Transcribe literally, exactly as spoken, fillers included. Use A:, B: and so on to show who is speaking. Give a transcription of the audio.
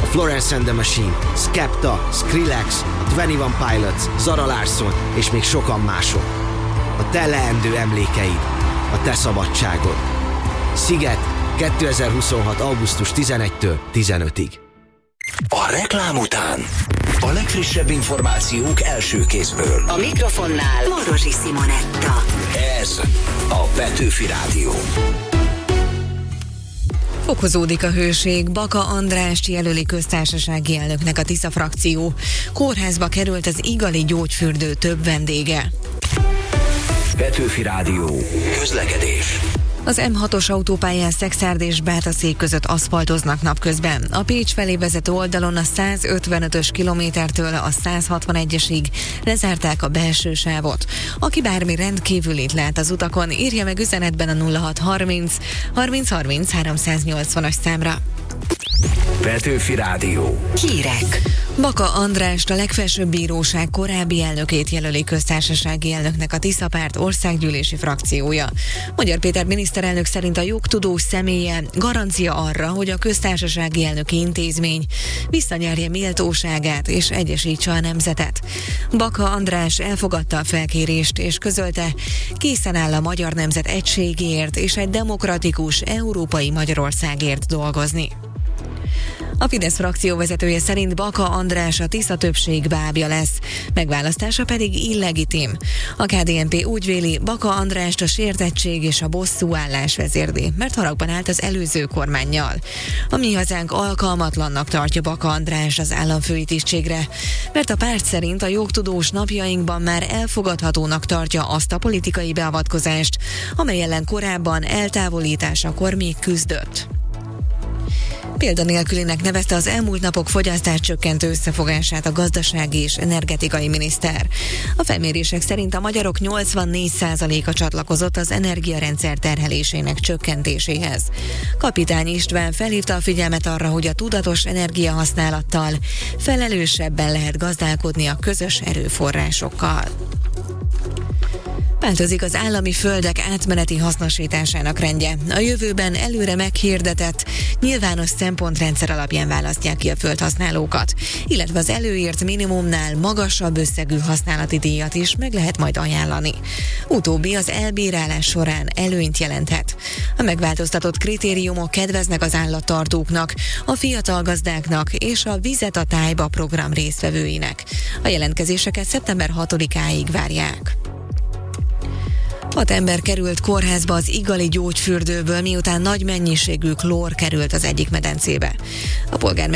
A: Florence and the Machine, Skepta, Skrillex, a Twenty One Pilots, Zara Larsson és még sokan mások. A te leendő emlékeid, a te szabadságod. Sziget kétezer-huszonhat. augusztus tizenegyedikétől tizenötödikéig.
B: A reklám után a legfrissebb információk első kézből.
C: A mikrofonnál Morosi Simonetta.
B: Ez a Petőfi Rádió.
D: Fokozódik a hőség, Baka Andrást jelöli köztársasági elnöknek a Tisza frakció. Kórházba került az Igali gyógyfürdő több vendége.
B: Petőfi Rádió. Közlekedés.
D: Az M hatos autópályán Szekszárd és Bátaszék között aszfaltoznak napközben. A Pécs felé vezető oldalon a százötvenötös kilométertől a százhatvanegyesig lezárták a belső sávot. Aki bármi rendkívülit lát az utakon, írja meg üzenetben a nulla hat harminc harminc harminc háromszáznyolcvanas számra.
B: Petőfi Rádió.
D: Hírek. Baka Andrást, a legfelsőbb bíróság korábbi elnökét jelöli köztársasági elnöknek a Tisza párt országgyűlési frakciója. Magyar Péter miniszterelnök szerint a jogtudós személye garancia arra, hogy a köztársasági elnöki intézmény visszanyerje méltóságát és egyesítse a nemzetet. Baka András elfogadta a felkérést és közölte, készen áll a magyar nemzet egységéért és egy demokratikus európai Magyarországért dolgozni. A Fidesz frakció vezetője szerint Baka András a Tisza többség bábja lesz, megválasztása pedig illegitim. A ká dé en pé úgy véli, Baka Andrást a sértettség és a bosszúállás vezérli, mert haragban állt az előző kormánnyal. A Mi Hazánk alkalmatlannak tartja Baka András az államfői tisztségre, mert a párt szerint a jogtudós napjainkban már elfogadhatónak tartja azt a politikai beavatkozást, amely ellen korábban eltávolításakor még küzdött. Példanélkülinek nevezte az elmúlt napok fogyasztáscsökkentő összefogását a gazdasági és energetikai miniszter. A felmérések szerint a magyarok nyolcvannégy százaléka csatlakozott az energiarendszer terhelésének csökkentéséhez. Kapitány István felhívta a figyelmet arra, hogy a tudatos energiahasználattal felelősebben lehet gazdálkodni a közös erőforrásokkal. Változik az állami földek átmeneti hasznosításának rendje. A jövőben előre meghirdetett, nyilvános szempontrendszer alapján választják ki a földhasználókat, illetve az előírt minimumnál magasabb összegű használati díjat is meg lehet majd ajánlani. Utóbbi az elbírálás során előnyt jelenthet. A megváltoztatott kritériumok kedveznek az állattartóknak, a fiatal gazdáknak és a Vizet a tájba program résztvevőinek. A jelentkezéseket szeptember hatodikáig várják. Hat ember került kórházba az Igali gyógyfürdőből, miután nagy mennyiségű klór került az egyik medencébe. A polgármester